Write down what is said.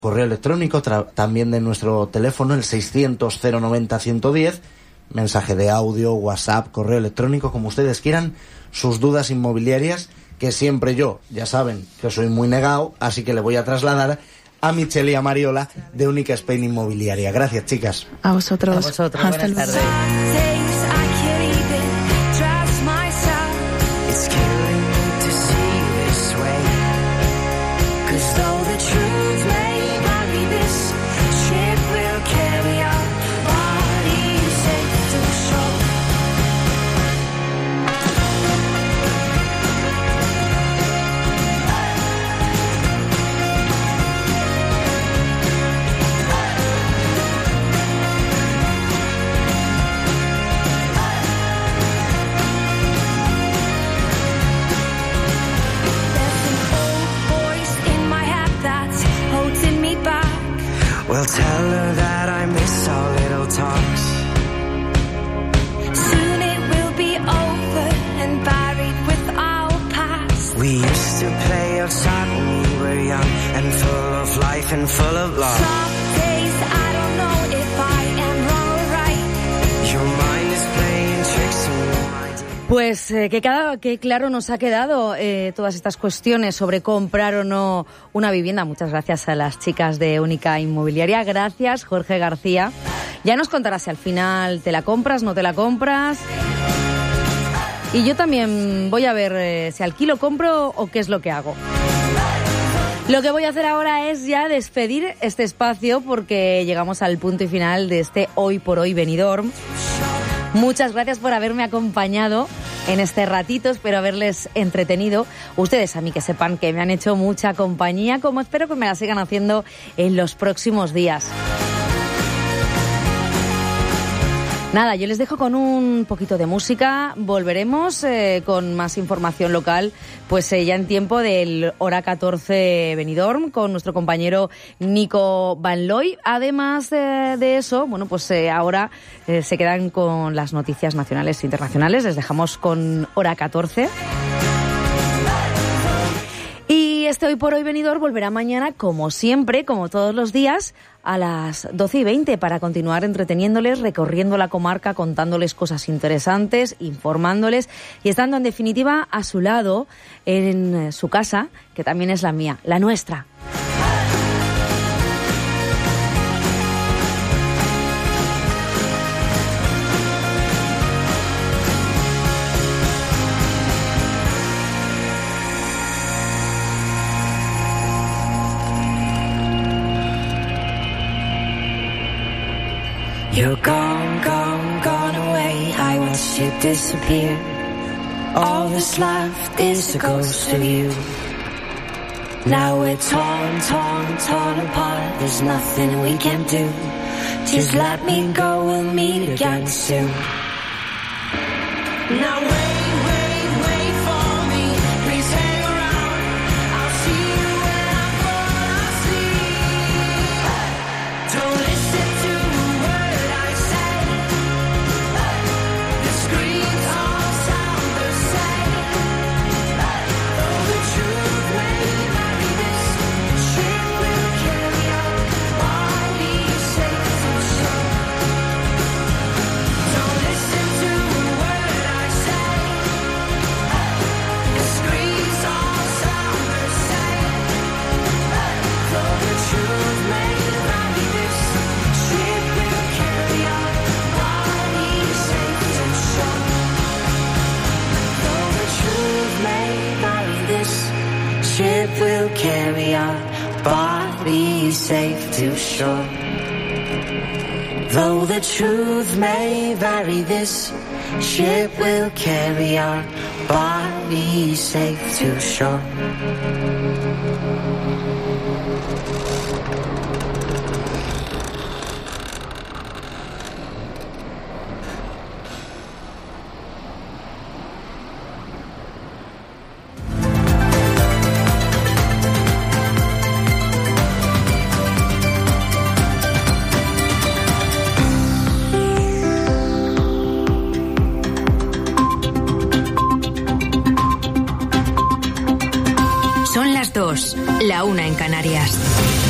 correo electrónico, también de nuestro teléfono, el 600-090-110, mensaje de audio, WhatsApp, correo electrónico, como ustedes quieran, sus dudas inmobiliarias, que siempre yo, ya saben que soy muy negado, así que le voy a trasladar a Michelle y a Mariola de Única Spain Inmobiliaria. Gracias, chicas. A vosotros. Hasta Buenas tardes. Well, tell her that I miss our little talks. Soon it will be over and buried with our past. We used to play outside when we were young and full of life and full of love. Some days I don't know if I am wrong or right. Your mind is playing tricks on me. Pues que claro nos ha quedado todas estas cuestiones sobre comprar o no una vivienda. Muchas gracias a las chicas de Única Inmobiliaria. Gracias, Jorge García. Ya nos contarás si al final te la compras, no te la compras. Y yo también voy a ver si alquilo, compro o qué es lo que hago. Lo que voy a hacer ahora es ya despedir este espacio porque llegamos al punto y final de este Hoy por Hoy Benidorm. Muchas gracias por haberme acompañado en este ratito, espero haberles entretenido. Ustedes a mí que sepan que me han hecho mucha compañía, como espero que me la sigan haciendo en los próximos días. Nada, yo les dejo con un poquito de música, volveremos con más información local, pues ya en tiempo del Hora 14 Benidorm, con nuestro compañero Nico Van Looy. Además de eso, bueno, pues ahora se quedan con las noticias nacionales e internacionales, les dejamos con Hora 14. Y este Hoy por Hoy Benidorm volverá mañana, como siempre, como todos los días, a las 12:20 para continuar entreteniéndoles, recorriendo la comarca, contándoles cosas interesantes, informándoles y estando en definitiva a su lado en su casa, que también es la mía, la nuestra. You're gone, gone, gone away. I watched you disappear. All that's left is a ghost of you. Now we're torn, torn, torn apart. There's nothing we can do. Just let me go, we'll meet again soon. Now wait for me. Please hang around. I'll see you when I'm gone. I'll sleep. Don't listen to a word I say. The screams all sound the same. Though the truth may vary, this ship will carry our bodies safe to shore. Don't listen to a word I say. The screams all sound the same. Though the truth may vary, this ship will carry our bodies safe to shore. Though the truth may vary, this ship will carry our bodies safe to shore. Though the truth may vary, this ship will carry our bodies safe to shore. Son las 2, la 1 en Canarias.